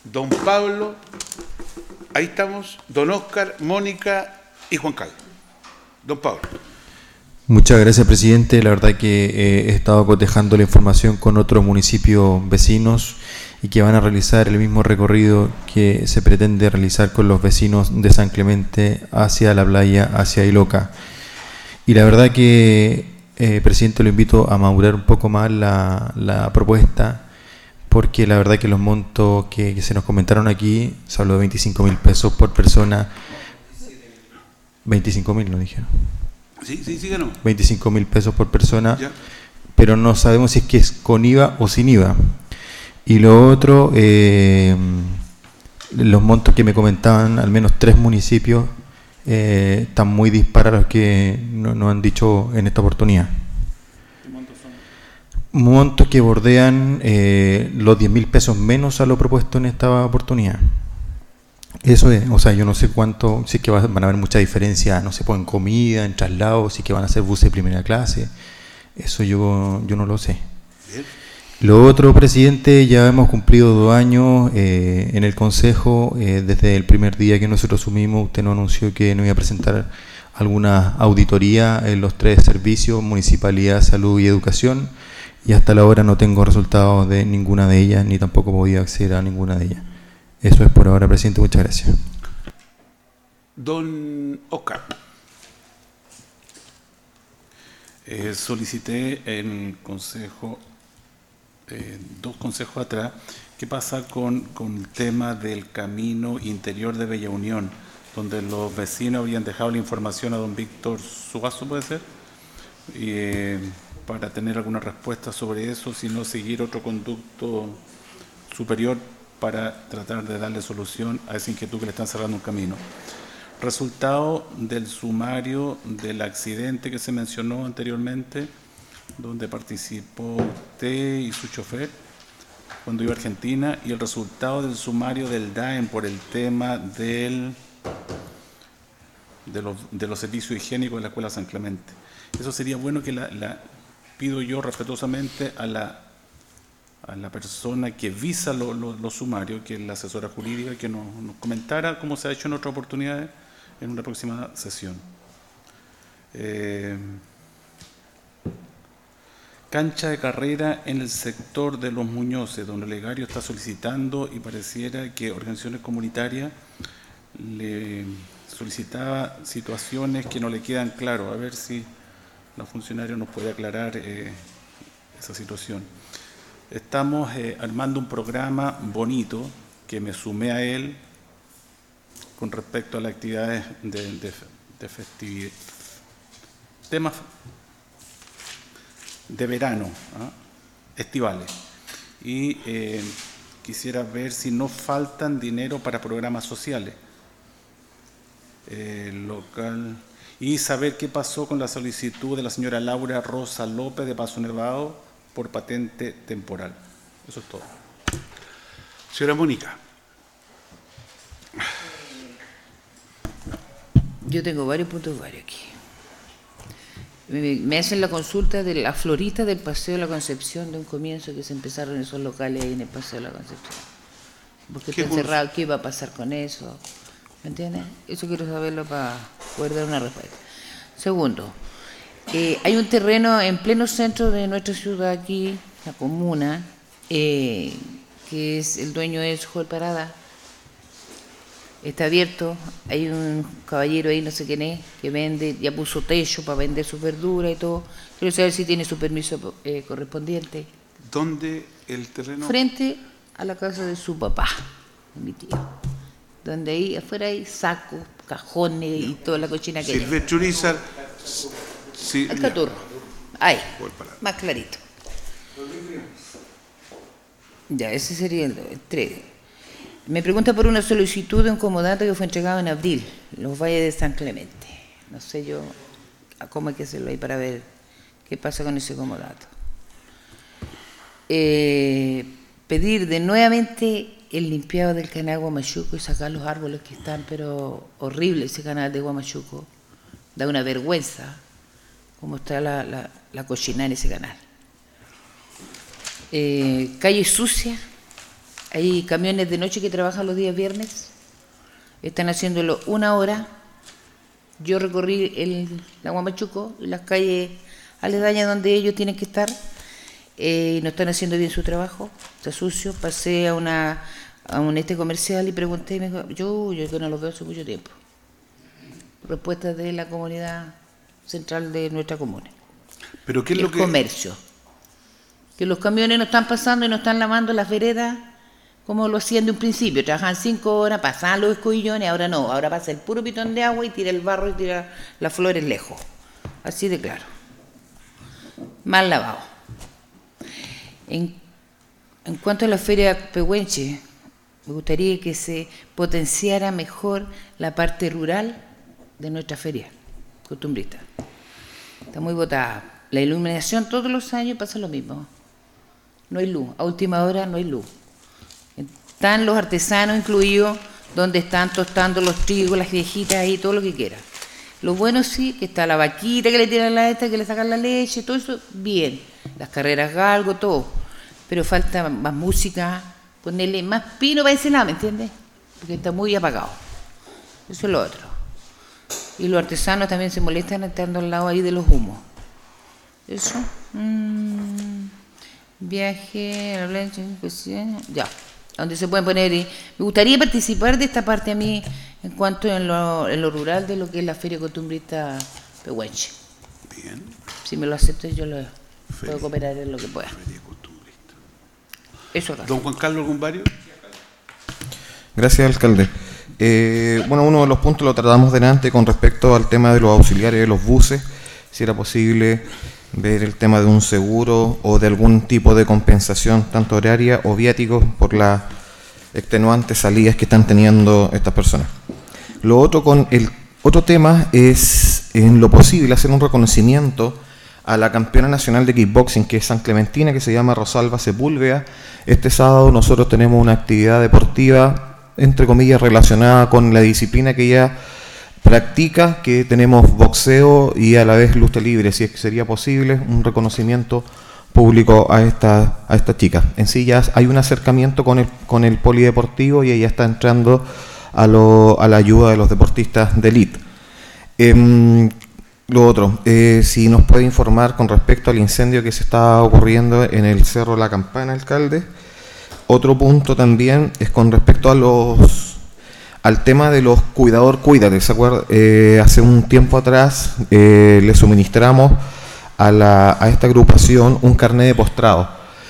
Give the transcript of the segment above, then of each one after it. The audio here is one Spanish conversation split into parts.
don Pablo, ahí estamos, don Óscar, Mónica y Juan Carlos. Don Pablo. Muchas gracias, presidente. La verdad que he estado cotejando la información con otros municipios vecinos y que van a realizar el mismo recorrido que se pretende realizar con los vecinos de San Clemente hacia la playa, hacia Iloca. Y la verdad que, presidente, lo invito a madurar un poco más la propuesta, porque la verdad que los montos que se nos comentaron aquí, se habló de 25.000 pesos por persona. 25.000, ¿no dijeron? Sí, ganó. 25.000 pesos por persona, Ya. Pero no sabemos si es que es con IVA o sin IVA. Y lo otro, los montos que me comentaban, al menos 3 municipios, están muy disparados a los que nos han dicho en esta oportunidad. ¿Qué montos son? Montos que bordean los 10.000 pesos menos a lo propuesto en esta oportunidad. Eso es, o sea, yo no sé cuánto, si es que van a haber mucha diferencia, no sé, pues en comida, en traslados, si es que van a ser buses de primera clase. Eso yo no lo sé. Bien. Lo otro, presidente, ya hemos cumplido 2 años en el Consejo. Desde el primer día que nosotros asumimos, usted nos anunció que nos iba a presentar alguna auditoría en los 3 servicios, Municipalidad, Salud y Educación, y hasta la hora no tengo resultados de ninguna de ellas, ni tampoco podía acceder a ninguna de ellas. Eso es por ahora, presidente. Muchas gracias. Don Óscar. Solicité en el consejo, 2 consejos atrás, qué pasa con el tema del camino interior de Bella Unión, donde los vecinos habían dejado la información a don Víctor Suazo, ¿puede ser? Para tener alguna respuesta sobre eso, si no seguir otro conducto superior para tratar de darle solución a esa inquietud que le están cerrando un camino. Resultado del sumario del accidente que se mencionó anteriormente, donde participó usted y su chofer cuando iba a Argentina, y el resultado del sumario del DAEM por el tema de los servicios higiénicos de la Escuela San Clemente. Eso sería bueno que pido yo respetuosamente a la persona que visa los sumarios, que es la asesora jurídica, que nos comentara cómo se ha hecho en otras oportunidades en una próxima sesión. Cancha de carrera en el sector de Los Muñoces, donde Legario está solicitando, y pareciera que organizaciones comunitarias le solicitaba situaciones que no le quedan claras. A ver si la funcionaria nos puede aclarar esa situación. Estamos armando un programa bonito que me sumé a él con respecto a las actividades de festividad, temas de verano, estivales. Y quisiera ver si no faltan dinero para programas sociales local, y saber qué pasó con la solicitud de la señora Laura Rosa López de Paso Nevado por patente temporal. Eso es todo. Señora Mónica. Yo tengo varios puntos aquí. Me hacen la consulta de la florita del Paseo de la Concepción, de un comienzo que se empezaron esos locales ahí en el Paseo de la Concepción. Porque está cerrado, ¿qué iba a pasar con eso? ¿Me entiendes? Eso quiero saberlo para poder dar una respuesta. Segundo, hay un terreno en pleno centro de nuestra ciudad aquí, la comuna, que es el dueño es Joel Parada. Está abierto, hay un caballero ahí, no sé quién es, que vende, ya puso techo para vender sus verduras y todo. Quiero saber si tiene su permiso correspondiente. ¿Dónde el terreno? Frente a la casa de su papá, mi tío. Donde ahí afuera hay sacos, cajones y toda la cochina que hay. Silvestre Urizar. Sí, Al Caturro. Ahí, Joel Parada. más clarito. Ya, ese sería el 3. Me pregunta por una solicitud de un comodato que fue entregado en abril, Los Valles de San Clemente. No sé yo cómo hay que hacerlo ahí para ver qué pasa con ese comodato. Pedir de nuevamente el limpiado del canal Guamachuco y sacar los árboles que están, pero horrible ese canal de Guamachuco. Da una vergüenza cómo está la cochina en ese canal. Calle sucia. Hay camiones de noche que trabajan los días viernes, están haciéndolo 1 hora. Yo recorrí la Huamachuco y las calles aledañas donde ellos tienen que estar, no están haciendo bien su trabajo, está sucio. Pasé a un comercial y pregunté y me dijo, yo que no los veo hace mucho tiempo. Respuestas de la comunidad central de nuestra comuna. ¿Pero qué es lo que...? Comercio. Que los camiones no están pasando y no están lavando las veredas como lo hacían de un principio. Trabajaban 5 horas, pasaban los escobillones, ahora no. Ahora pasa el puro pitón de agua y tira el barro y tira las flores lejos. Así de claro. Mal lavado. En cuanto a la feria Pehuenche, me gustaría que se potenciara mejor la parte rural de nuestra feria costumbrista. Está muy botada. La iluminación todos los años pasa lo mismo. No hay luz. A última hora no hay luz. Están los artesanos incluidos, donde están tostando los trigos, las viejitas ahí, todo lo que quieran. Lo bueno sí, que está la vaquita que le tiran que le sacan la leche, todo eso, bien. Las carreras galgo, todo. Pero falta más música, ponerle más pino para ese lado, ¿me entiendes? Porque está muy apagado. Eso es lo otro. Y los artesanos también se molestan estando al lado ahí de los humos. Eso. Viaje, ya. Donde se pueden poner. Me gustaría participar de esta parte a mí en cuanto en lo rural de lo que es la Feria Costumbrista Pehuenche. Bien. Si me lo aceptas, yo puedo cooperar en lo que pueda. Feria Costumbrista. Eso acá. Don Juan Carlos Gumbario. Gracias, alcalde. Bueno, uno de los puntos lo tratamos delante con respecto al tema de los auxiliares de los buses, si era posible ver el tema de un seguro o de algún tipo de compensación, tanto horaria o viáticos, por las extenuantes salidas que están teniendo estas personas. Lo otro, con el otro tema, es en lo posible hacer un reconocimiento a la campeona nacional de kickboxing, que es San Clementina, que se llama Rosalba Sepúlveda. Este sábado nosotros tenemos una actividad deportiva, entre comillas, relacionada con la disciplina que ella practica, que tenemos boxeo y a la vez lucha libre, si es que sería posible un reconocimiento público a esta chica. En sí ya hay un acercamiento con el polideportivo y ella está entrando a la ayuda de los deportistas de élite. Lo otro, si nos puede informar con respecto al incendio que se está ocurriendo en el Cerro La Campana, alcalde. Otro punto también es con respecto al tema de los cuidador cuídate, ¿se acuerda? Hace un tiempo atrás le suministramos a esta agrupación un carnet de postrado.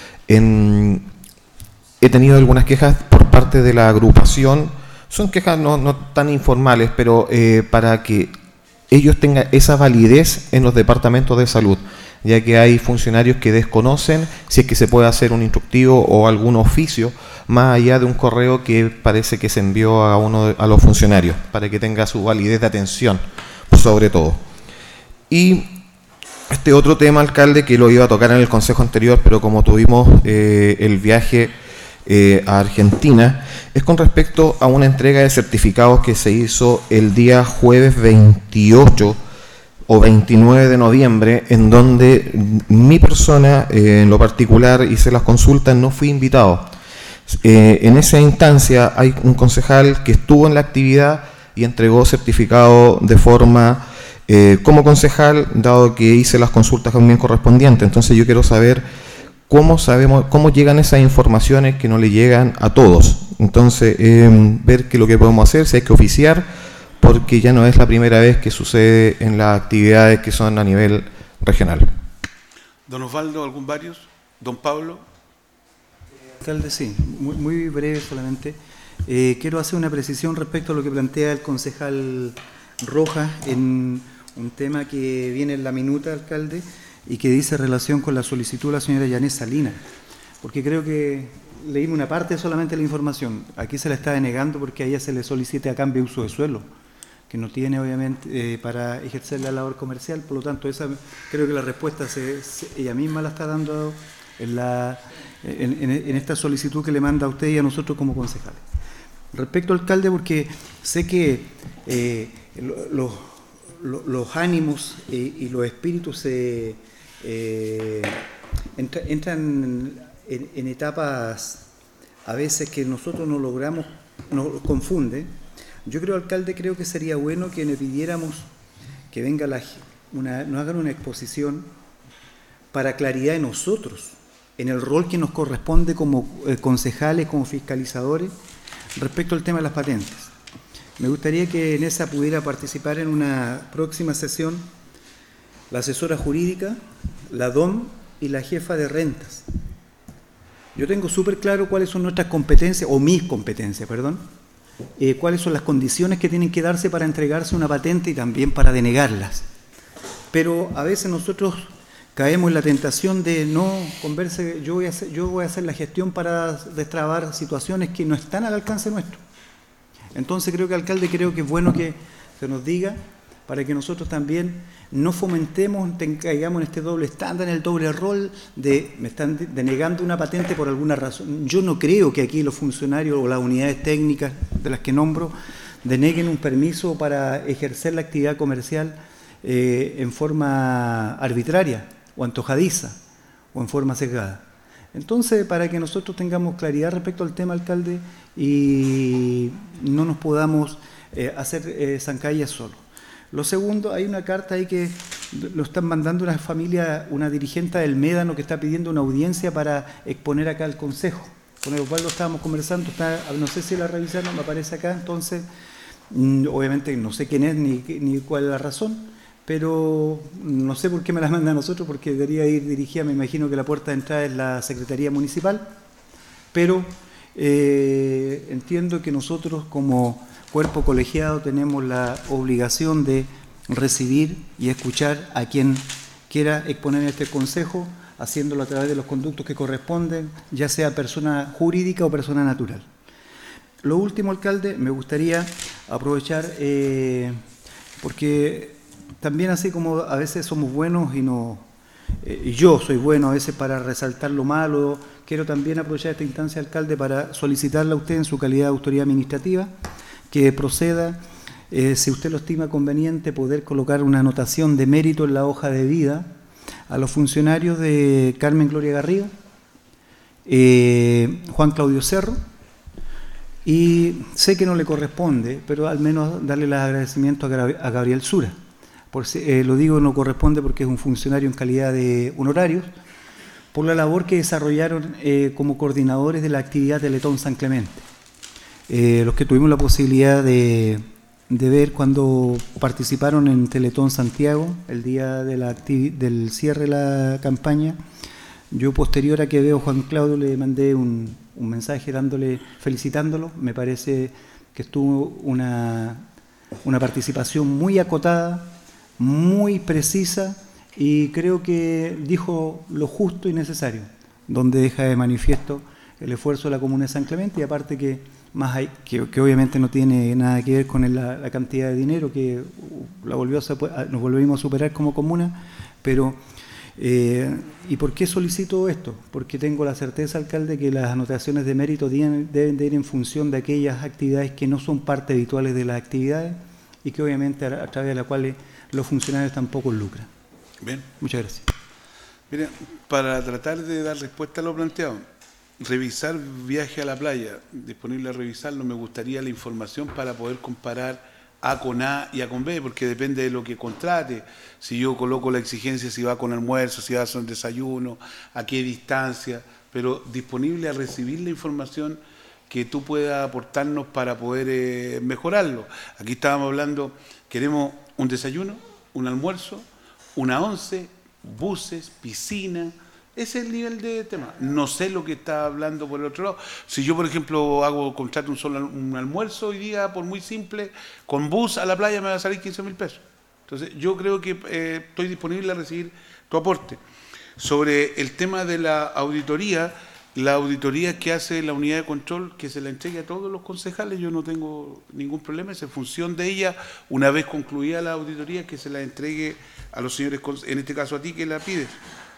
He tenido algunas quejas por parte de la agrupación, son quejas no tan informales, pero para que ellos tengan esa validez en los departamentos de salud, ya que hay funcionarios que desconocen si es que se puede hacer un instructivo o algún oficio más allá de un correo que parece que se envió a los funcionarios, para que tenga su validez de atención, sobre todo. Y este otro tema, alcalde, que lo iba a tocar en el consejo anterior, pero como tuvimos el viaje a Argentina, es con respecto a una entrega de certificados que se hizo el día jueves 28 o 29 de noviembre, en donde mi persona, en lo particular, hice las consultas, no fui invitado. En esa instancia hay un concejal que estuvo en la actividad y entregó certificado de forma como concejal, dado que hice las consultas también correspondientes. Entonces yo quiero saber cómo llegan esas informaciones que no le llegan a todos. Entonces ver qué es lo que podemos hacer, si hay que oficiar, porque ya no es la primera vez que sucede en las actividades que son a nivel regional. Don Osvaldo, ¿algún varios? Don Pablo. Alcalde, sí, muy breve solamente. Quiero hacer una precisión respecto a lo que plantea el concejal Rojas en un tema que viene en la minuta, alcalde, y que dice relación con la solicitud de la señora Yanés Salinas, porque creo que leímos una parte solamente de la información. Aquí se la está denegando porque a ella se le solicita a cambio de uso de suelo, que no tiene obviamente para ejercer la labor comercial, por lo tanto esa creo que la respuesta ella misma la está dando en esta solicitud que le manda a usted y a nosotros como concejales. Respecto al alcalde, porque sé que los ánimos y los espíritus entran en etapas a veces que nosotros no logramos, nos confunde. Yo creo, alcalde, creo que sería bueno que le pidiéramos que venga nos hagan una exposición para claridad de nosotros, en el rol que nos corresponde como concejales, como fiscalizadores, respecto al tema de las patentes. Me gustaría que en esa pudiera participar en una próxima sesión la asesora jurídica, la DOM y la jefa de rentas. Yo tengo súper claro cuáles son nuestras competencias, o mis competencias, perdón, cuáles son las condiciones que tienen que darse para entregarse una patente y también para denegarlas. Pero a veces nosotros caemos en la tentación de no converse, yo voy a hacer la gestión para destrabar situaciones que no están al alcance nuestro. Entonces alcalde, creo que es bueno que se nos diga para que nosotros también no fomentemos, caigamos en este doble estándar, en el doble rol de me están denegando una patente por alguna razón. Yo no creo que aquí los funcionarios o las unidades técnicas de las que nombro deneguen un permiso para ejercer la actividad comercial en forma arbitraria o antojadiza o en forma sesgada. Entonces, para que nosotros tengamos claridad respecto al tema, alcalde, y no nos podamos hacer zancadillas solos. Lo segundo, hay una carta ahí que lo están mandando una familia, una dirigente del Médano que está pidiendo una audiencia para exponer acá al Consejo. Con el cual lo estábamos conversando, no sé si la revisaron, me aparece acá, entonces, obviamente no sé quién es ni cuál es la razón, pero no sé por qué me la manda a nosotros, porque debería ir dirigida, me imagino que la puerta de entrada es la Secretaría Municipal, pero entiendo que nosotros como cuerpo colegiado tenemos la obligación de recibir y escuchar a quien quiera exponer en este consejo, haciéndolo a través de los conductos que corresponden, ya sea persona jurídica o persona natural. Lo último, alcalde, me gustaría aprovechar, porque también así como a veces somos buenos y yo soy bueno a veces para resaltar lo malo, quiero también aprovechar esta instancia, alcalde, para solicitarle a usted en su calidad de autoridad administrativa que proceda, si usted lo estima conveniente, poder colocar una anotación de mérito en la hoja de vida a los funcionarios de Carmen Gloria Garrido, Juan Claudio Cerro, y sé que no le corresponde, pero al menos darle los agradecimientos a Gabriel Sura. Lo digo, no corresponde porque es un funcionario en calidad de honorarios, por la labor que desarrollaron como coordinadores de la actividad Teletón San Clemente. Los que tuvimos la posibilidad de ver cuando participaron en Teletón Santiago, el día del cierre de la campaña, yo posterior a que veo a Juan Claudio le mandé un mensaje felicitándolo. Me parece que estuvo una participación muy acotada, muy precisa, y creo que dijo lo justo y necesario, donde deja de manifiesto el esfuerzo de la comuna de San Clemente, y aparte que obviamente no tiene nada que ver con la cantidad de dinero que nos volvimos a superar como comuna, pero ¿y por qué solicito esto? Porque tengo la certeza, alcalde, que las anotaciones de mérito deben de ir en función de aquellas actividades que no son parte habituales de las actividades y que obviamente a través de las cuales los funcionarios tampoco lucran. Bien. Muchas gracias. Mira, para tratar de dar respuesta a lo planteado, revisar viaje a la playa, disponible a revisarlo, me gustaría la información para poder comparar A con A y A con B, porque depende de lo que contrate. Si yo coloco la exigencia, si va con almuerzo, si va con desayuno, a qué distancia, pero disponible a recibir la información que tú puedas aportarnos para poder mejorarlo. Aquí estábamos hablando, queremos un desayuno, un almuerzo, una once, buses, piscina. Ese es el nivel de tema. No sé lo que está hablando por el otro lado. Si yo, por ejemplo, contrato un almuerzo hoy día, por muy simple, con bus a la playa me va a salir 15.000 pesos. Entonces, yo creo que estoy disponible a recibir tu aporte. Sobre el tema de la auditoría que hace la unidad de control, que se la entregue a todos los concejales, yo no tengo ningún problema. Es en función de ella, una vez concluida la auditoría, que se la entregue a los señores, en este caso a ti que la pides.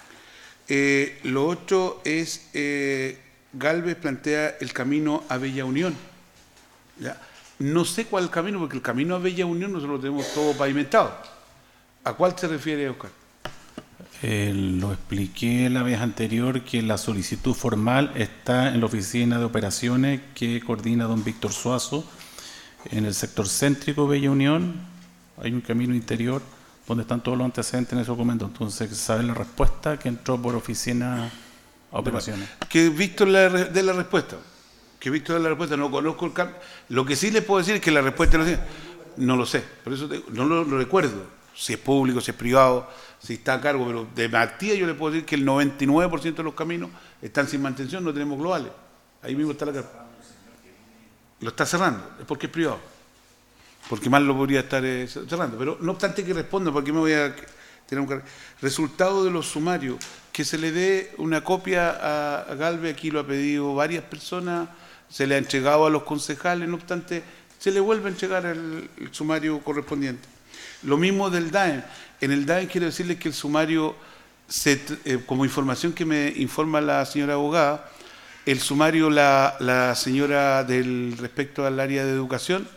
Lo otro es, Gálvez plantea el camino a Bella Unión. ¿Ya? No sé cuál es el camino, porque el camino a Bella Unión nosotros lo tenemos todo pavimentado. ¿A cuál se refiere, Oscar? Lo expliqué la vez anterior que la solicitud formal está en la oficina de operaciones que coordina don Víctor Suazo, en el sector céntrico Bella Unión. Hay un camino interior donde están todos los antecedentes en ese documento. Entonces, sabe la respuesta que entró por oficina a operaciones. Que Víctor dé la respuesta. Que Víctor dé la respuesta. No conozco el cambio. Lo que sí les puedo decir es que la respuesta no lo sé. Por eso no lo recuerdo. Si es público, si es privado, si está a cargo. Pero de Matías yo le puedo decir que el 99% de los caminos están sin mantención, no tenemos globales. Ahí mismo está la carta. Lo está cerrando. Es porque es privado. Porque más lo podría estar cerrando. Pero no obstante que responda, porque me voy a tener un resultado de los sumarios, que se le dé una copia a Galvez, aquí lo ha pedido varias personas, se le ha entregado a los concejales, no obstante, se le vuelve a entregar el sumario correspondiente. Lo mismo del DAEM. En el DAEM quiero decirles que el sumario, como información que me informa la señora abogada, el sumario, la señora respecto al área de educación,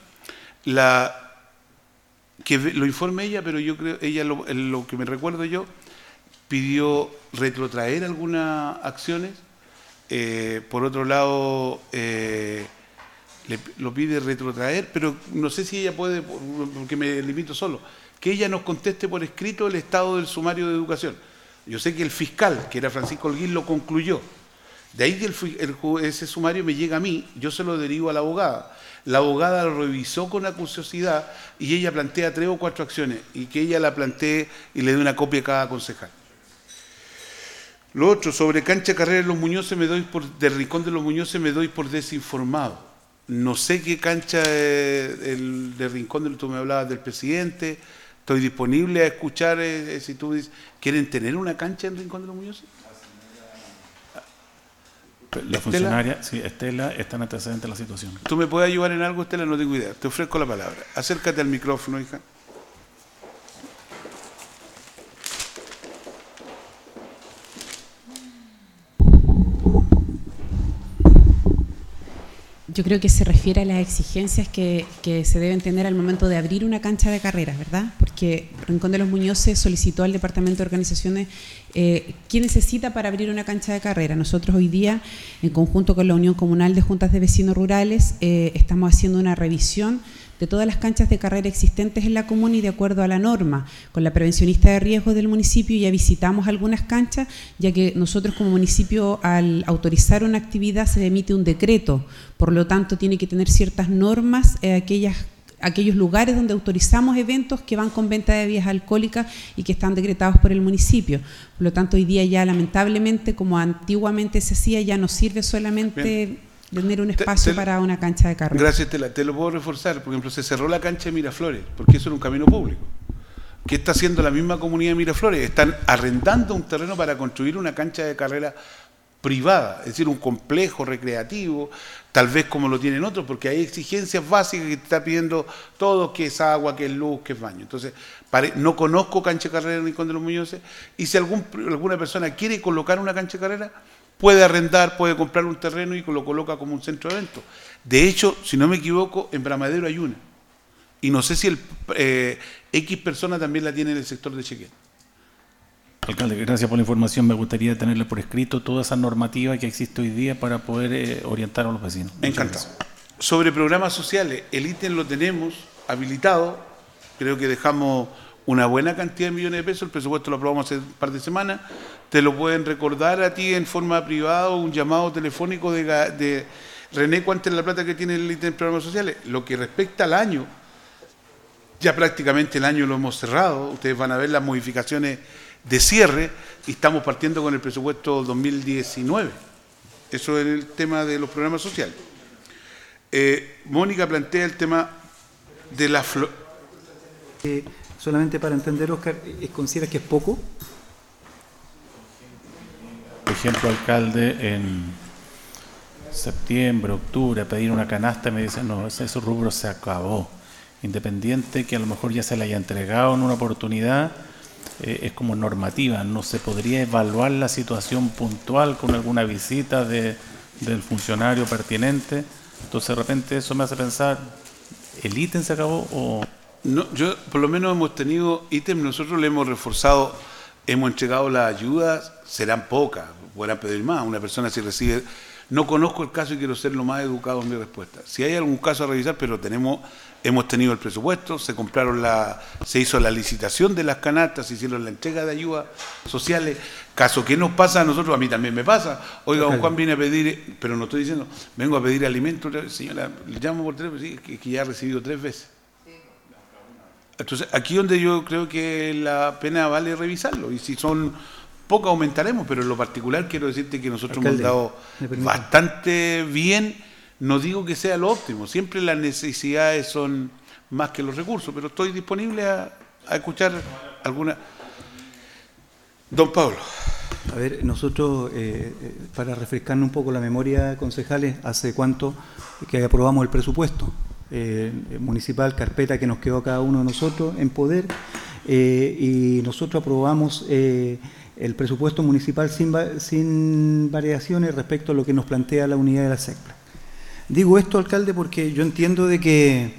que lo informe ella, pero yo creo, ella lo que me recuerdo yo, pidió retrotraer algunas acciones, por otro lado lo pide retrotraer, pero no sé si ella puede, porque me limito solo, que ella nos conteste por escrito el estado del sumario de educación. Yo sé que el fiscal, que era Francisco Holguín, lo concluyó. De ahí que ese sumario me llega a mí, yo se lo derivo a la abogada. La abogada lo revisó con acuciosidad y ella plantea 3 o 4 acciones y que ella la plantee y le dé una copia a cada concejal. Lo otro, sobre cancha de carrera de los Muñoces, del Rincón de los Muñoces me doy por desinformado. No sé qué cancha del Rincón, tú me hablabas del presidente, estoy disponible a escuchar si tú dices, ¿quieren tener una cancha en Rincón de los Muñoces? La funcionaria, sí, Estela, está en antecedente de la situación. ¿Tú me puedes ayudar en algo, Estela? No tengo idea. Te ofrezco la palabra. Acércate al micrófono, hija. Yo creo que se refiere a las exigencias que se deben tener al momento de abrir una cancha de carreras, ¿verdad? Porque Rincón de los Muñoces solicitó al Departamento de Organizaciones qué necesita para abrir una cancha de carrera. Nosotros hoy día, en conjunto con la Unión Comunal de Juntas de Vecinos Rurales, estamos haciendo una revisión de todas las canchas de carrera existentes en la comuna y de acuerdo a la norma, con la prevencionista de riesgos del municipio ya visitamos algunas canchas, ya que nosotros como municipio al autorizar una actividad se emite un decreto, por lo tanto tiene que tener ciertas normas aquellos lugares donde autorizamos eventos que van con venta de bebidas alcohólicas y que están decretados por el municipio. Por lo tanto, hoy día ya lamentablemente, como antiguamente se hacía, ya no sirve solamente... Bien. Tener un espacio para una cancha de carrera. Gracias, Estela. Te lo puedo reforzar. Por ejemplo, se cerró la cancha de Miraflores, porque eso era un camino público. ¿Qué está haciendo la misma comunidad de Miraflores? Están arrendando un terreno para construir una cancha de carrera privada, es decir, un complejo recreativo, tal vez como lo tienen otros, porque hay exigencias básicas que está pidiendo todos, que es agua, que es luz, que es baño. Entonces, no conozco cancha de carrera en Rincón de los Muñoces, y si alguna persona quiere colocar una cancha de carrera, puede arrendar, puede comprar un terreno y lo coloca como un centro de eventos. De hecho, si no me equivoco, en Bramadero hay una. Y no sé si X persona también la tiene en el sector de Chequén. Alcalde, gracias por la información. Me gustaría tenerle por escrito toda esa normativa que existe hoy día para poder orientar a los vecinos. Encantado. Sobre programas sociales, el ítem lo tenemos habilitado. Creo que dejamos una buena cantidad de millones de pesos. El presupuesto lo aprobamos hace un par de semanas. Te lo pueden recordar a ti en forma privada o un llamado telefónico de René, ¿cuánta es la plata que tiene el ítem de programas sociales? Lo que respecta al año, ya prácticamente el año lo hemos cerrado. Ustedes van a ver las modificaciones de cierre y estamos partiendo con el presupuesto 2019. Eso es el tema de los programas sociales. Mónica plantea el tema de la... solamente para entender, Oscar, ¿consideras que es poco? Por ejemplo, alcalde, en septiembre, octubre, a pedir una canasta, me dicen, no, ese rubro se acabó. Independiente que a lo mejor ya se le haya entregado en una oportunidad, es como normativa, no se podría evaluar la situación puntual con alguna visita del funcionario pertinente. Entonces, de repente, eso me hace pensar, ¿el ítem se acabó o...? No, por lo menos hemos tenido ítem, nosotros le hemos reforzado hemos entregado las ayudas, serán pocas, podrán pedir más. Una persona si recibe... No conozco el caso y quiero ser lo más educado en mi respuesta. Si hay algún caso a revisar, pero hemos tenido el presupuesto, se hizo la licitación de las canastas, se hicieron la entrega de ayudas sociales. Caso que nos pasa a nosotros, a mí también me pasa. Oiga, don Juan viene a pedir, pero no estoy diciendo, vengo a pedir alimentos. Señora, le llamo por teléfono, sí, que ya ha recibido 3 veces. Entonces, aquí donde yo creo que la pena vale revisarlo. Y si son pocas aumentaremos, pero en lo particular quiero decirte que nosotros hemos dado bastante bien. No digo que sea lo óptimo, siempre las necesidades son más que los recursos, pero estoy disponible a escuchar alguna. Don Pablo. A ver, nosotros, para refrescarnos un poco la memoria, concejales, ¿hace cuánto que aprobamos el presupuesto municipal, carpeta que nos quedó a cada uno de nosotros en poder? Y nosotros aprobamos el presupuesto municipal sin variaciones respecto a lo que nos plantea la unidad de la SECPLA. Digo esto, alcalde, porque yo entiendo de que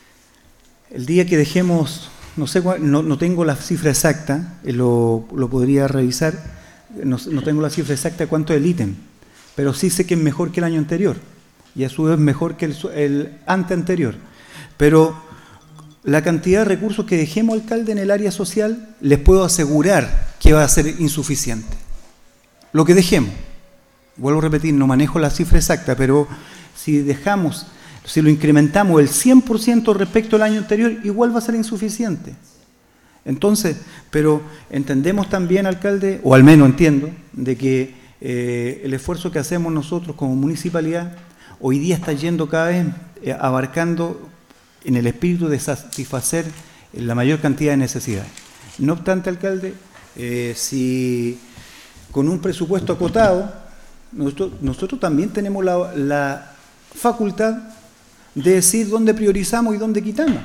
el día que dejemos, no sé, no tengo la cifra exacta, lo podría revisar, no tengo la cifra exacta de cuánto es el ítem, pero sí sé que es mejor que el año anterior, y a su vez mejor que el anterior. Pero la cantidad de recursos que dejemos, alcalde, en el área social, les puedo asegurar que va a ser insuficiente. Lo que dejemos, vuelvo a repetir, no manejo la cifra exacta, pero si lo incrementamos el 100% respecto al año anterior, igual va a ser insuficiente. Entonces, pero entendemos también, alcalde, o al menos entiendo, de que el esfuerzo que hacemos nosotros como municipalidad hoy día está yendo cada vez abarcando en el espíritu de satisfacer la mayor cantidad de necesidades. No obstante, alcalde, si con un presupuesto acotado, nosotros también tenemos la facultad de decir dónde priorizamos y dónde quitamos.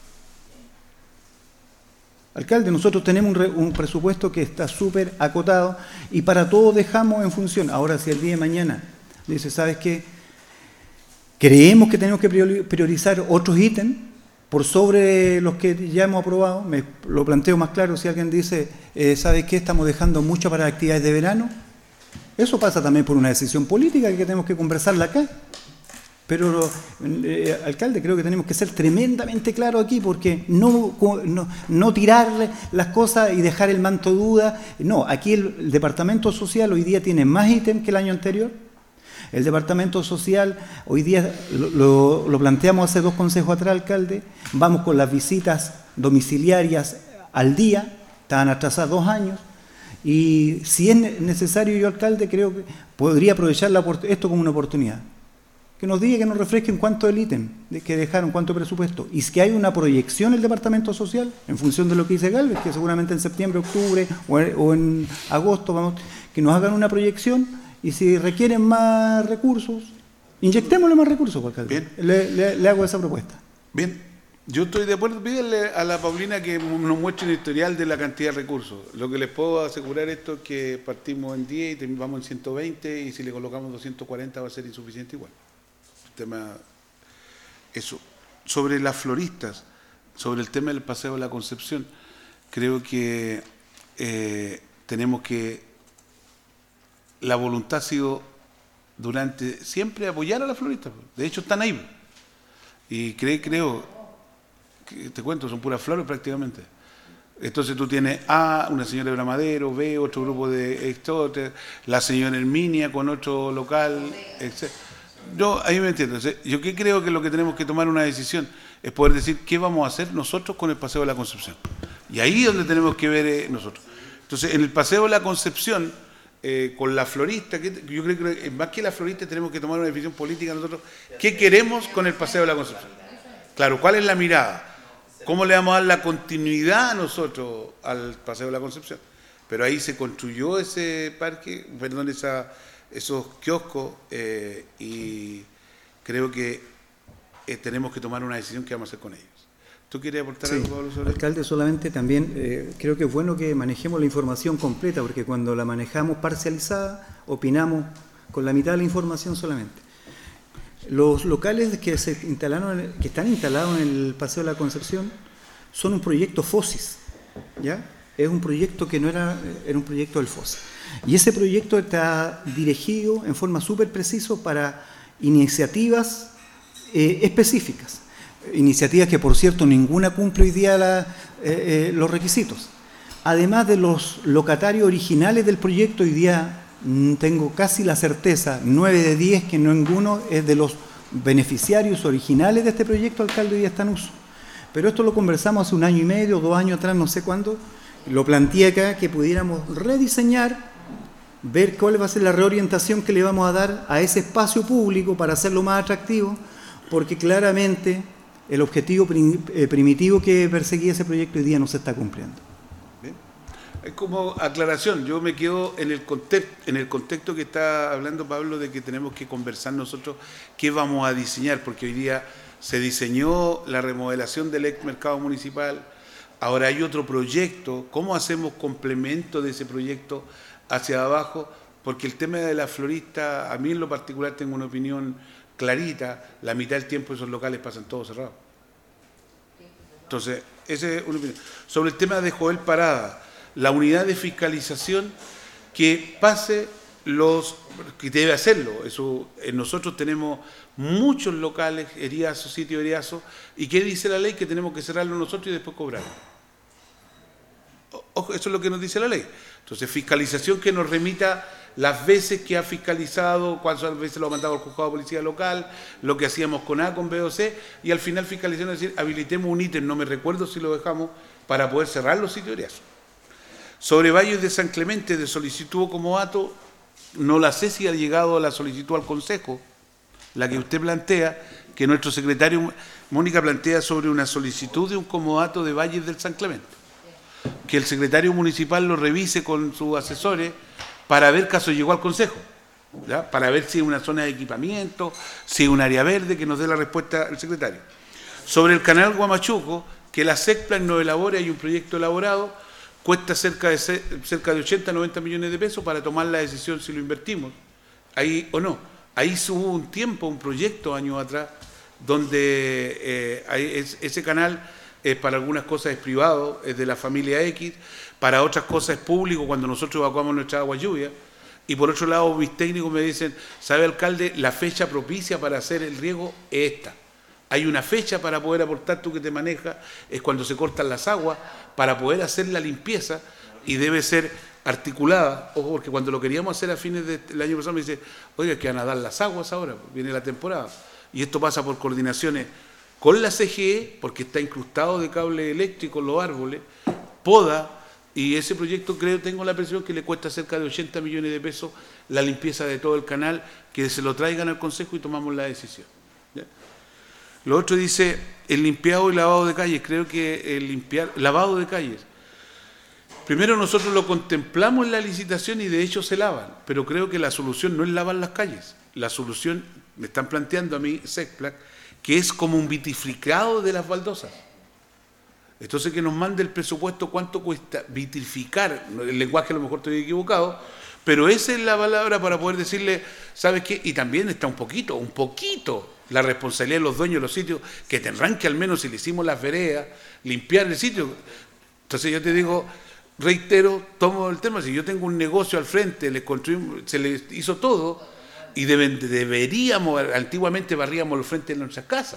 Alcalde, nosotros tenemos un presupuesto que está súper acotado y para todo dejamos en función. Ahora, si el día de mañana dice, ¿sabes qué? Creemos que tenemos que priorizar otros ítems por sobre los que ya hemos aprobado. Lo planteo más claro, si alguien dice, ¿sabes qué? Estamos dejando mucho para actividades de verano. Eso pasa también por una decisión política que tenemos que conversarla acá. Pero, alcalde, creo que tenemos que ser tremendamente claros aquí, porque no tirarle las cosas y dejar el manto de duda. No, aquí el Departamento Social hoy día tiene más ítems que el año anterior. El Departamento Social, hoy día lo planteamos hace 2 consejos atrás, alcalde, vamos con las visitas domiciliarias al día, estaban atrasadas 2 años, y si es necesario, yo, alcalde, creo que podría aprovechar esto como una oportunidad. Que nos diga, que nos refresque en cuánto el ítem que dejaron, cuánto presupuesto, y que hay una proyección en el Departamento Social, en función de lo que dice Galvez, que seguramente en septiembre, octubre o en agosto, que nos hagan una proyección. Y si requieren más recursos, inyectémosle más recursos, alcalde. Bien. Le hago esa propuesta. Bien, yo estoy de acuerdo. Pídele a la Paulina que nos muestre el historial de la cantidad de recursos. Lo que les puedo asegurar esto es que partimos en 10 y vamos en 120, y si le colocamos 240 va a ser insuficiente igual. Eso. Sobre las floristas, sobre el tema del Paseo de la Concepción, creo que tenemos que... La voluntad ha sido durante siempre apoyar a las floristas. De hecho, están ahí. Y creo, que te cuento, son puras flores prácticamente. Entonces tú tienes A, una señora de Bramadero, B, otro grupo de esto, la señora Herminia con otro local, etc. Ahí me entiendo. Yo creo que lo que tenemos que tomar una decisión es poder decir qué vamos a hacer nosotros con el Paseo de la Concepción. Y ahí es donde tenemos que ver nosotros. Entonces, en el Paseo de la Concepción, con la florista, yo creo que más que la florista tenemos que tomar una decisión política nosotros. ¿Qué queremos con el Paseo de la Concepción? Claro, ¿cuál es la mirada? ¿Cómo le vamos a dar la continuidad a nosotros al Paseo de la Concepción? Pero ahí se construyó ese parque, esos kioscos, y creo que tenemos que tomar una decisión que vamos a hacer con ellos. ¿Tú quieres aportar algo, Pablo, sobre esto? Alcalde, solamente también creo que es bueno que manejemos la información completa, porque cuando la manejamos parcializada, opinamos con la mitad de la información solamente. Los locales que están instalados en el Paseo de la Concepción son un proyecto FOSIS, ¿ya? es un proyecto que no era un proyecto del FOSA. Y ese proyecto está dirigido en forma súper precisa para iniciativas específicas. Iniciativas que, por cierto, ninguna cumple hoy día los requisitos. Además de los locatarios originales del proyecto, hoy día tengo casi la certeza, 9 de 10, que ninguno es de los beneficiarios originales de este proyecto, alcalde, hoy día está en uso. Pero esto lo conversamos hace 1 año y medio, 2 años atrás, no sé cuándo, lo planteé acá, que pudiéramos rediseñar, ver cuál va a ser la reorientación que le vamos a dar a ese espacio público para hacerlo más atractivo, porque claramente el objetivo primitivo que perseguía ese proyecto hoy día no se está cumpliendo. Bien. Es como aclaración, yo me quedo en el contexto que está hablando Pablo, de que tenemos que conversar nosotros qué vamos a diseñar, porque hoy día se diseñó la remodelación del ex mercado municipal, ahora hay otro proyecto, ¿cómo hacemos complemento de ese proyecto hacia abajo? Porque el tema de la florista, a mí en lo particular tengo una opinión clarita, la mitad del tiempo esos locales pasan todos cerrados. Entonces, esa es una opinión. Sobre el tema de Joel Parada, la unidad de fiscalización que pase que debe hacerlo. Eso, nosotros tenemos muchos locales, Eriazo, sitio Eriazo, y ¿qué dice la ley? Que tenemos que cerrarlo nosotros y después cobrarlo. Ojo, eso es lo que nos dice la ley. Entonces, fiscalización que nos remita las veces que ha fiscalizado, cuántas veces lo ha mandado al juzgado de policía local, lo que hacíamos con A, con B o C, y al final fiscalización es decir, habilitemos un ítem, no me recuerdo si lo dejamos, para poder cerrar los sitios Eriazo. Sobre Valles de San Clemente, de solicitud como ato, no la sé si ha llegado la solicitud al Consejo, la que usted plantea, que nuestro secretario Mónica plantea sobre una solicitud de un comodato de Valles del San Clemente. Que el secretario municipal lo revise con sus asesores para ver caso llegó al Consejo, ¿ya? Para ver si es una zona de equipamiento, si es un área verde, que nos dé la respuesta el secretario. Sobre el canal Guamachuco, que la SECPLAN no elabore, hay un proyecto elaborado, cuesta cerca de 80, 90 millones de pesos para tomar la decisión si lo invertimos, ahí o no. Ahí hubo un tiempo, un proyecto años atrás, donde ese canal para algunas cosas es privado, es de la familia X, para otras cosas es público cuando nosotros evacuamos nuestra agua lluvia. Y por otro lado, mis técnicos me dicen, ¿sabe, alcalde? La fecha propicia para hacer el riego es esta. Hay una fecha para poder aportar, tú que te manejas, es cuando se cortan las aguas, para poder hacer la limpieza, y debe ser articulada. Ojo, porque cuando lo queríamos hacer a fines del año pasado me dice, oiga, que van a dar las aguas ahora, viene la temporada. Y esto pasa por coordinaciones con la CGE, porque está incrustado de cable eléctrico en los árboles, poda, y ese proyecto tengo la impresión que le cuesta cerca de 80 millones de pesos la limpieza de todo el canal, que se lo traigan al Consejo y tomamos la decisión. ¿Ya? Lo otro dice, el limpiado y lavado de calles, creo que lavado de calles. Primero nosotros lo contemplamos en la licitación y de hecho se lavan, pero creo que la solución no es lavar las calles, la solución, me están planteando a mí, SECPLAC, que es como un vitrificado de las baldosas. Entonces que nos mande el presupuesto cuánto cuesta vitrificar, el lenguaje a lo mejor estoy equivocado, pero esa es la palabra para poder decirle, ¿sabes qué? Y también está un poquito, la responsabilidad de los dueños de los sitios, que tendrán que al menos si le hicimos las veredas, limpiar el sitio. Entonces yo te digo, reitero, tomo el tema, si yo tengo un negocio al frente, se les hizo todo, y deberíamos, antiguamente barríamos los frentes de nuestras casas.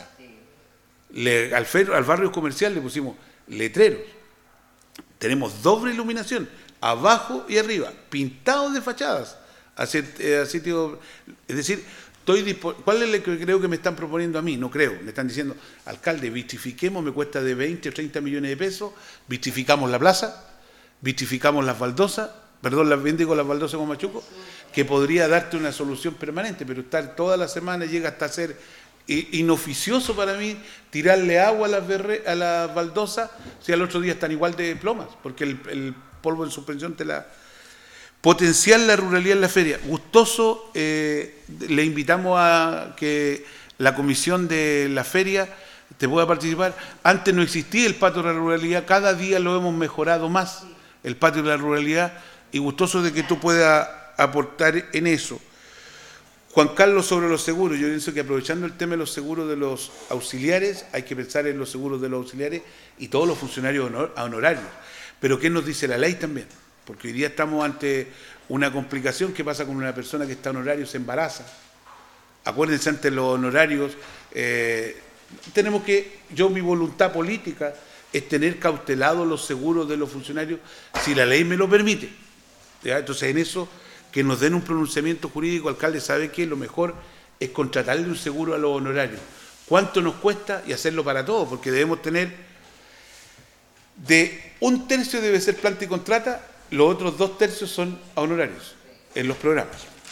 Al barrio comercial le pusimos letreros. Tenemos doble iluminación, abajo y arriba, pintados de fachadas. Sitio, es decir, ¿cuál es lo que creo que me están proponiendo a mí? No creo, me están diciendo, alcalde, vitrifiquemos, me cuesta de 20 o 30 millones de pesos, vitrificamos la plaza, vitrificamos las baldosas, las baldosas con Machuco, que podría darte una solución permanente, pero estar toda la semana llega hasta ser inoficioso para mí tirarle agua a las baldosas si al otro día están igual de plomas, porque el polvo en suspensión potenciar la ruralidad en la feria. Gustoso, le invitamos a que la comisión de la feria te pueda participar. Antes no existía el patio de la ruralidad, cada día lo hemos mejorado más, el patio de la ruralidad, y gustoso de que tú puedas aportar en eso. Juan Carlos, sobre los seguros, yo pienso que aprovechando el tema de los seguros de los auxiliares, hay que pensar en los seguros de los auxiliares y todos los funcionarios honorarios. pero ¿qué nos dice la ley también? Porque hoy día estamos ante una complicación que pasa con una persona que está en horario, se embaraza. Acuérdense, ante los honorarios, tenemos que, mi voluntad política es tener cautelados los seguros de los funcionarios si la ley me lo permite. ¿Ya? Entonces, en eso, que nos den un pronunciamiento jurídico, alcalde, sabe que lo mejor es contratarle un seguro a los honorarios. ¿Cuánto nos cuesta? Y hacerlo para todos, porque debemos tener de 1/3 debe ser planta y contrata, los otros 2/3 son a honorarios en los programas.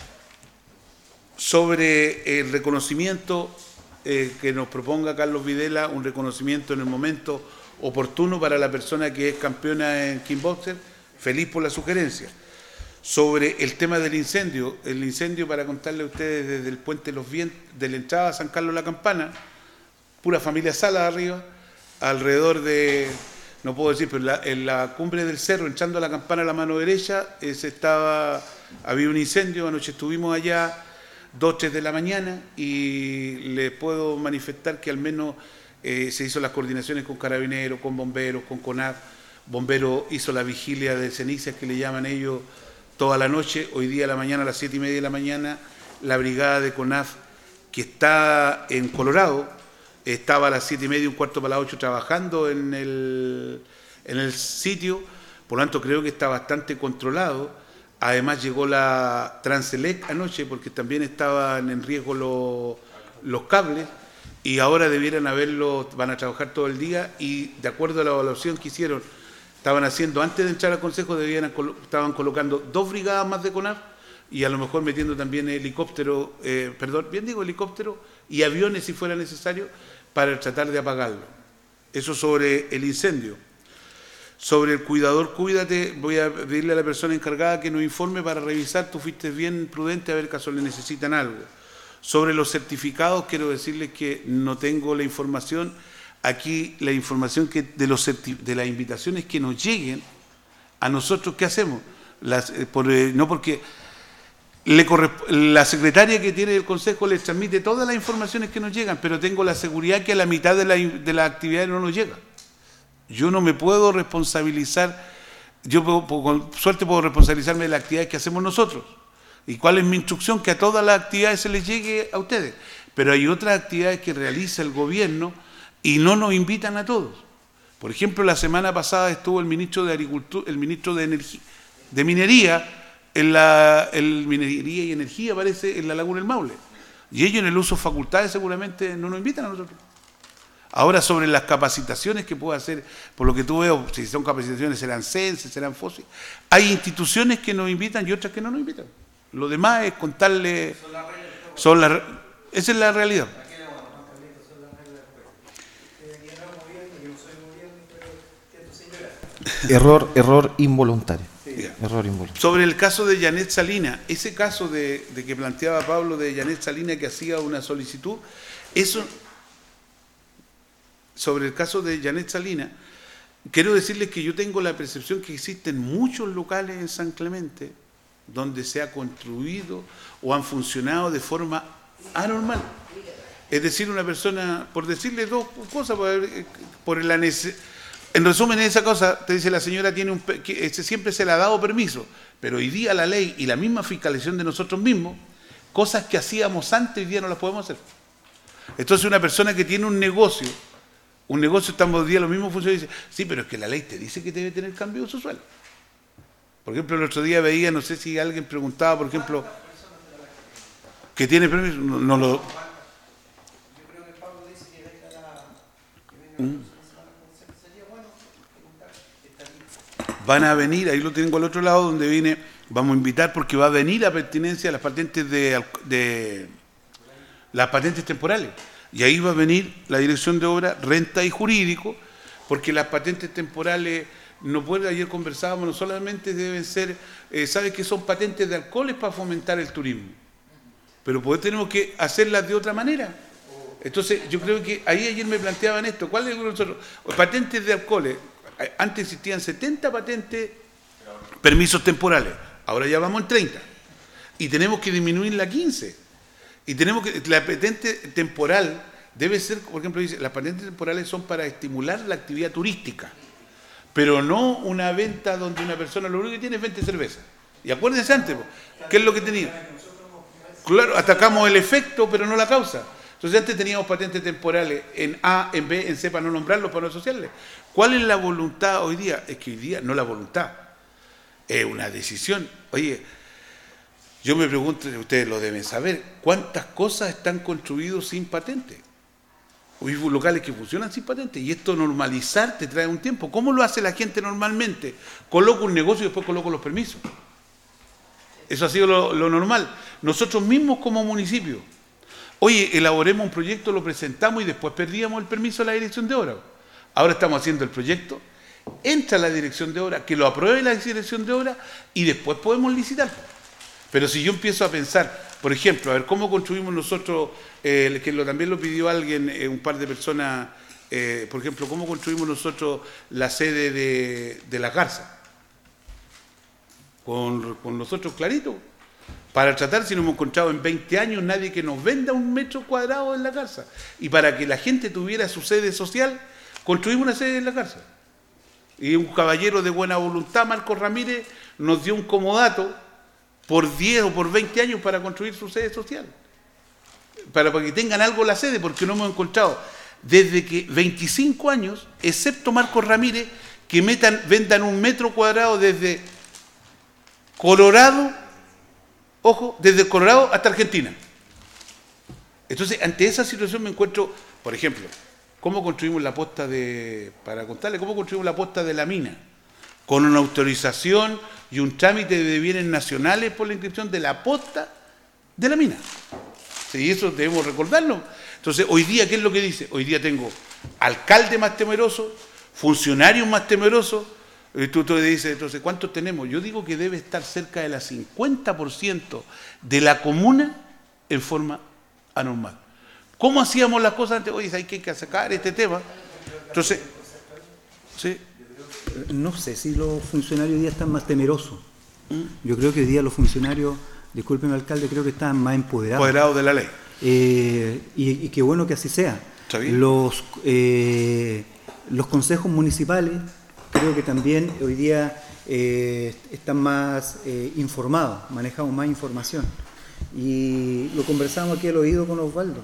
Sobre el reconocimiento que nos proponga Carlos Videla, un reconocimiento en el momento oportuno para la persona que es campeona en kickboxer, feliz por la sugerencia. Sobre el tema del incendio, para contarle a ustedes, desde el Puente Los Vientos, de la entrada a San Carlos La Campana, pura familia Sala arriba, alrededor de, no puedo decir, pero en la cumbre del cerro, entrando a La Campana a la mano derecha, había un incendio, anoche estuvimos allá, 2, 3 de la mañana, y les puedo manifestar que al menos se hizo las coordinaciones con carabineros, con bomberos, con CONAF. Bomberos hizo la vigilia de cenizas, que le llaman ellos, toda la noche. Hoy día a la mañana, a las 7:30 de la mañana, la brigada de CONAF, que está en Colorado, estaba a las 7:30, 7:45 trabajando en el sitio. Por lo tanto, creo que está bastante controlado. Además llegó la Transelec anoche, porque también estaban en riesgo los cables, y ahora van a trabajar todo el día, y de acuerdo a la evaluación que hicieron, estaban haciendo, antes de entrar al Consejo, estaban colocando 2 brigadas más de CONAF, y a lo mejor metiendo también helicóptero y aviones si fuera necesario, para tratar de apagarlo. Eso sobre el incendio. Sobre el cuidador, cuídate, voy a pedirle a la persona encargada que nos informe para revisar. Tú fuiste bien prudente, a ver caso le necesitan algo. Sobre los certificados, quiero decirles que no tengo la información. Aquí la información de las invitaciones que nos lleguen, a nosotros, ¿qué hacemos? No porque la secretaria que tiene el Consejo les transmite todas las informaciones que nos llegan, pero tengo la seguridad que a la mitad de las actividades no nos llega. Yo no me puedo responsabilizar, con suerte puedo responsabilizarme de las actividades que hacemos nosotros. ¿Y cuál es mi instrucción? Que a todas las actividades se les llegue a ustedes. Pero hay otras actividades que realiza el gobierno y no nos invitan a todos. Por ejemplo, la semana pasada estuvo el ministro de Agricultura, el ministro de Minería, Minería y Energía, parece, en la Laguna del Maule. Y ellos, en el uso de facultades, seguramente no nos invitan a nosotros. Ahora, sobre las capacitaciones que puedo hacer, por lo que tú veo, si son capacitaciones serán CENSE, serán FOSI, hay instituciones que nos invitan y otras que no nos invitan. Lo demás es contarle... Esa es la realidad. Error involuntario. Error involuntario. Sobre el caso de Janet Salina, ese caso de que planteaba Pablo de Janet Salina, que hacía una solicitud, sobre el caso de Janet Salina, quiero decirles que yo tengo la percepción que existen muchos locales en San Clemente donde se ha construido o han funcionado de forma anormal. Es decir, una persona, por decirle 2 cosas, en resumen, esa cosa, te dice la señora, siempre se le ha dado permiso, pero hoy día la ley y la misma fiscalización de nosotros mismos, cosas que hacíamos antes, hoy día no las podemos hacer. Entonces, una persona que tiene un negocio, estamos hoy día los mismos funcionarios, dice, sí, pero es que la ley te dice que debe tener cambio de uso suelo. Por ejemplo, el otro día veía, no sé si alguien preguntaba, por ejemplo, que tiene permiso, no lo... Van a venir, ahí lo tengo al otro lado, donde viene, vamos a invitar, porque va a venir a pertinencia las patentes las patentes temporales. Y ahí va a venir la Dirección de Obra, Renta y Jurídico, porque las patentes temporales, ayer conversábamos, no solamente deben ser, ¿sabes que son patentes de alcoholes para fomentar el turismo? Pero pues tenemos que hacerlas de otra manera. Entonces, yo creo que ahí ayer me planteaban esto, ¿cuál es nosotros? Patentes de alcoholes, antes existían 70 patentes, permisos temporales, ahora ya vamos en 30, y tenemos que disminuirla a 15. Y la patente temporal debe ser, por ejemplo, dice, las patentes temporales son para estimular la actividad turística, pero no una venta donde una persona lo único que tiene es venta de cerveza. Y acuérdense antes, ¿qué es lo que tenía? Claro, atacamos el efecto, pero no la causa. Entonces antes teníamos patentes temporales en A, en B, en C, para no nombrarlos, para no asociarles. ¿Cuál es la voluntad hoy día? Es que hoy día no la voluntad, es una decisión. Oye, yo me pregunto, ustedes lo deben saber, ¿cuántas cosas están construidas sin patente? Hay locales que funcionan sin patente, y esto normalizar te trae un tiempo. ¿Cómo lo hace la gente normalmente? Coloca un negocio y después coloca los permisos. Eso ha sido lo normal. Nosotros mismos como municipio, oye, elaboremos un proyecto, lo presentamos y después perdíamos el permiso a la dirección de obra. Ahora estamos haciendo el proyecto, entra la dirección de obra, que lo apruebe la dirección de obra y después podemos licitar. Pero si yo empiezo a pensar, por ejemplo, a ver cómo construimos nosotros, también lo pidió alguien, un par de personas, por ejemplo, cómo construimos nosotros la sede de la Garza. Con nosotros clarito, para tratar, si no hemos encontrado en 20 años nadie que nos venda un metro cuadrado en la Garza, y para que la gente tuviera su sede social, construimos una sede en la Garza. Y un caballero de buena voluntad, Marcos Ramírez, nos dio un comodato por 10 o por 20 años para construir su sede social, para que tengan algo la sede, porque no hemos encontrado desde que 25 años, excepto Marcos Ramírez, que vendan un metro cuadrado desde Colorado, ojo, desde Colorado hasta Argentina. Entonces, ante esa situación me encuentro, por ejemplo, ¿cómo construimos la posta para contarle, cómo construimos la posta de la mina? Con una autorización y un trámite de bienes nacionales por la inscripción de la posta de la mina. Sí, eso debemos recordarlo. Entonces, hoy día, ¿qué es lo que dice? Hoy día tengo alcalde más temeroso, funcionarios más temerosos. Tú dices, entonces, ¿cuántos tenemos? Yo digo que debe estar cerca de la 50% de la comuna en forma anormal. ¿Cómo hacíamos las cosas antes? Oye, hay que sacar este tema. Entonces, sí. No sé si los funcionarios hoy día están más temerosos. Yo creo que hoy día los funcionarios, discúlpeme alcalde, creo que están más empoderados. Empoderados de la ley. Y qué bueno que así sea. ¿Está bien? Los consejos municipales creo que también hoy día están más informados, manejamos más información. Y lo conversamos aquí al oído con Osvaldo.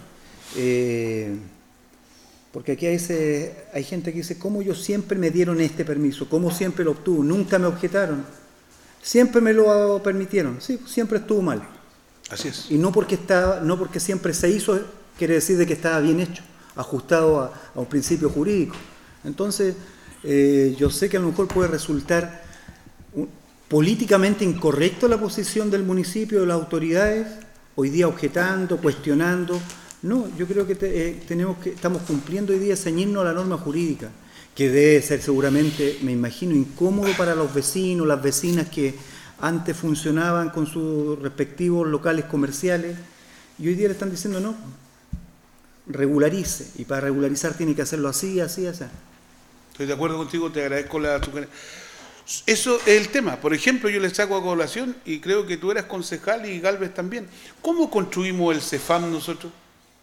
Porque aquí hay gente que dice, ¿cómo yo siempre me dieron este permiso? ¿Cómo siempre lo obtuve? Nunca me objetaron. Siempre me lo permitieron. Sí, siempre estuvo mal. Así es. Y no porque siempre se hizo, quiere decir de que estaba bien hecho, ajustado a un principio jurídico. Entonces, yo sé que a lo mejor puede resultar políticamente incorrecto la posición del municipio, de las autoridades, hoy día objetando, cuestionando. No, yo creo que estamos cumpliendo hoy día ceñirnos a la norma jurídica, que debe ser seguramente, me imagino, incómodo para los vecinos, las vecinas que antes funcionaban con sus respectivos locales comerciales, y hoy día le están diciendo no, regularice, y para regularizar tiene que hacerlo así, así, así. Estoy de acuerdo contigo, te agradezco la sugerencia. Eso es el tema. Por ejemplo, yo le saco a colación, y creo que tú eras concejal y Gálvez también. ¿Cómo construimos el CEFAM nosotros?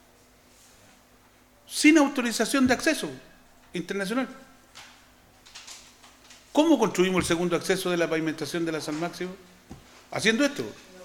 Sin autorización de acceso internacional. ¿Cómo construimos el segundo acceso de la pavimentación de la San Máximo? Haciendo esto.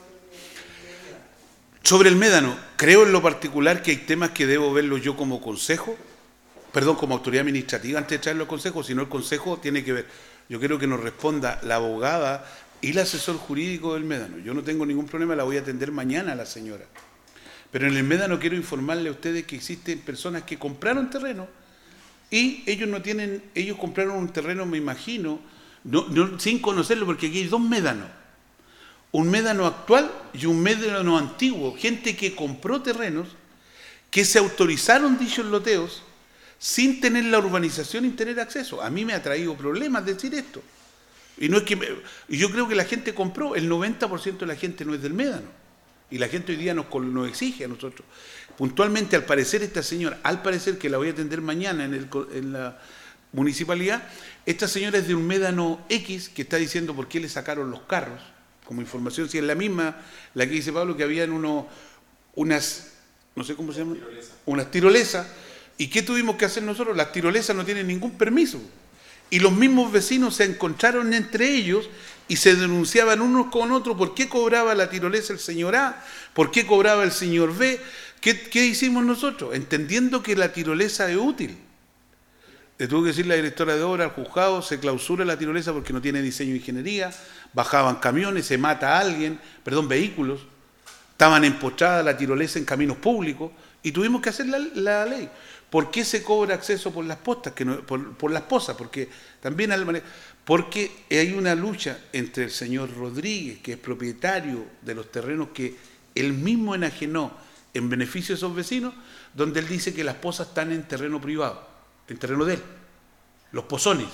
Sobre el médano, creo en lo particular que hay temas que debo verlos yo como consejo, como autoridad administrativa antes de traerlo al consejo, sino el consejo tiene que ver. Yo quiero que nos responda la abogada y el asesor jurídico del médano. Yo no tengo ningún problema, la voy a atender mañana a la señora. Pero en el médano quiero informarle a ustedes que existen personas que compraron terreno y ellos compraron un terreno, me imagino, sin conocerlo, porque aquí hay dos médanos. Un médano actual y un médano antiguo. Gente que compró terrenos, que se autorizaron dichos loteos sin tener la urbanización y tener acceso. A mí me ha traído problemas decir esto. Y yo creo que la gente compró, el 90% de la gente no es del médano. Y la gente hoy día nos exige a nosotros. Puntualmente, al parecer, esta señora, que la voy a atender mañana en la municipalidad, esta señora es de un médano X que está diciendo por qué le sacaron los carros, como información, si es la misma, la que dice Pablo, que habían unas, no sé cómo se llaman, unas tirolesas. ¿Y qué tuvimos que hacer nosotros? Las tirolesas no tienen ningún permiso. y los mismos vecinos se encontraron entre ellos y se denunciaban unos con otros por qué cobraba la tirolesa el señor A, por qué cobraba el señor B. ¿Qué hicimos nosotros? Entendiendo que la tirolesa es útil. Le tuvo que decir la directora de obra al juzgado, se clausura la tirolesa porque no tiene diseño de ingeniería, bajaban camiones, se mata a alguien, vehículos, estaban empotradas la tirolesa en caminos públicos y tuvimos que hacer la ley. ¿Por qué se cobra acceso por las postas? Por las posas, porque también porque hay una lucha entre el señor Rodríguez, que es propietario de los terrenos que él mismo enajenó en beneficio de esos vecinos, donde él dice que las posas están en terreno privado, en terreno de él, los pozones.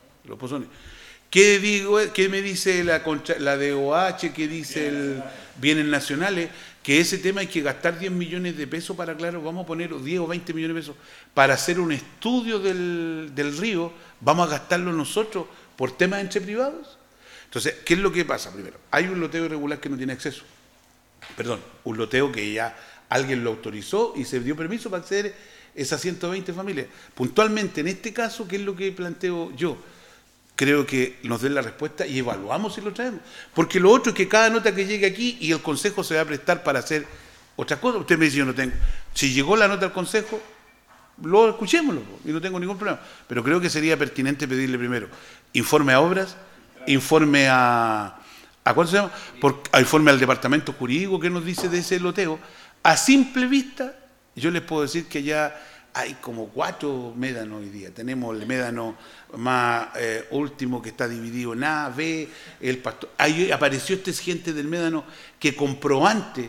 ¿Qué me dice la DOH? ¿Qué dice el Bienes Nacionales? Que ese tema hay que gastar 10 millones de pesos para, claro, vamos a poner 10 o 20 millones de pesos para hacer un estudio del río, vamos a gastarlo nosotros por temas entre privados. Entonces, ¿qué es lo que pasa? Primero, hay un loteo irregular que no tiene acceso. Perdón, un loteo que ya alguien lo autorizó y se dio permiso para acceder a esas 120 familias. Puntualmente, en este caso, ¿qué es lo que planteo yo? Creo que nos den la respuesta y evaluamos si lo traemos. Porque lo otro es que cada nota que llegue aquí y el Consejo se va a prestar para hacer otras cosas. Usted me dice, yo no tengo. Si llegó la nota al Consejo, lo escuchémoslo y no tengo ningún problema. Pero creo que sería pertinente pedirle primero informe a obras, informe a ¿cuánto se llama? Informe al departamento jurídico que nos dice de ese loteo. A simple vista, yo les puedo decir que ya hay como 4 médanos hoy día. Tenemos el médano más último que está dividido en A, B, el pastor. Ahí apareció gente del médano que compró antes,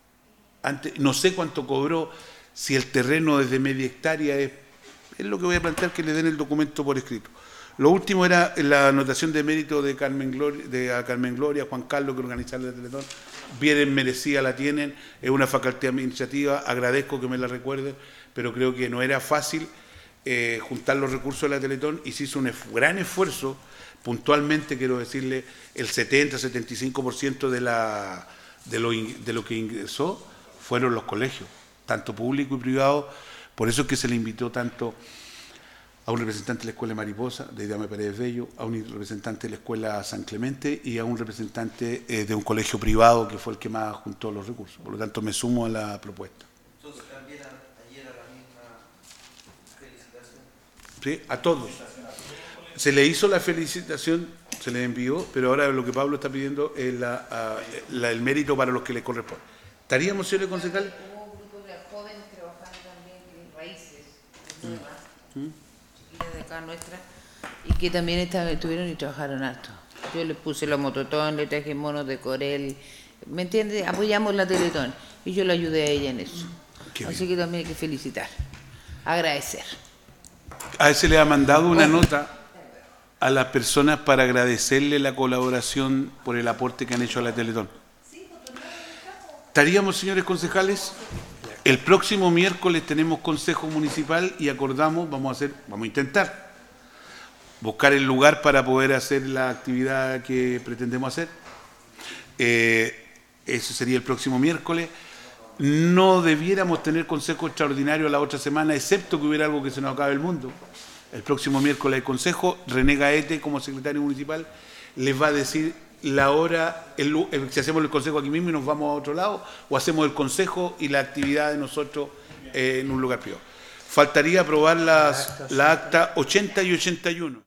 no sé cuánto cobró, si el terreno es de media hectárea, es lo que voy a plantear, que le den el documento por escrito. Lo último era la anotación de mérito de Carmen Gloria, Juan Carlos, que organizaron la Teletón. Bien merecida la tienen, es una facultad administrativa, agradezco que me la recuerden, pero creo que no era fácil juntar los recursos de la Teletón y se hizo un gran esfuerzo. Puntualmente quiero decirle, el 70-75% de lo que ingresó fueron los colegios, tanto público y privado. Por eso es que se le invitó tanto a un representante de la Escuela Mariposa, de Idame Paredes Bello, a un representante de la Escuela San Clemente y a un representante de un colegio privado que fue el que más juntó los recursos. Por lo tanto, me sumo a la propuesta. Entonces, también ayer a la misma felicitación. Sí, a todos. Se le hizo la felicitación, se le envió, pero ahora lo que Pablo está pidiendo es el mérito para los que le corresponde. ¿Estaríamos, señores concejales? Hubo un grupo de jóvenes trabajando también en raíces, chiquillas de acá nuestra, y que también estuvieron y trabajaron harto. Yo les puse los mototón, le traje monos de Corel, ¿me entiendes? Apoyamos la Teletón y yo le ayudé a ella en eso. Así que también hay que felicitar, agradecer. A se le ha mandado una nota a las personas para agradecerle la colaboración por el aporte que han hecho a la Teletón. ¿Estaríamos, señores concejales? El próximo miércoles tenemos consejo municipal y acordamos, vamos a intentar buscar el lugar para poder hacer la actividad que pretendemos hacer. Eso sería el próximo miércoles. No debiéramos tener consejo extraordinario la otra semana, excepto que hubiera algo que se nos acabe el mundo. El próximo miércoles hay consejo. René Gaete, como secretario municipal, les va a decir la hora, si hacemos el consejo aquí mismo y nos vamos a otro lado, o hacemos el consejo y la actividad de nosotros en un lugar privado. Faltaría aprobar la acta 80 y 81.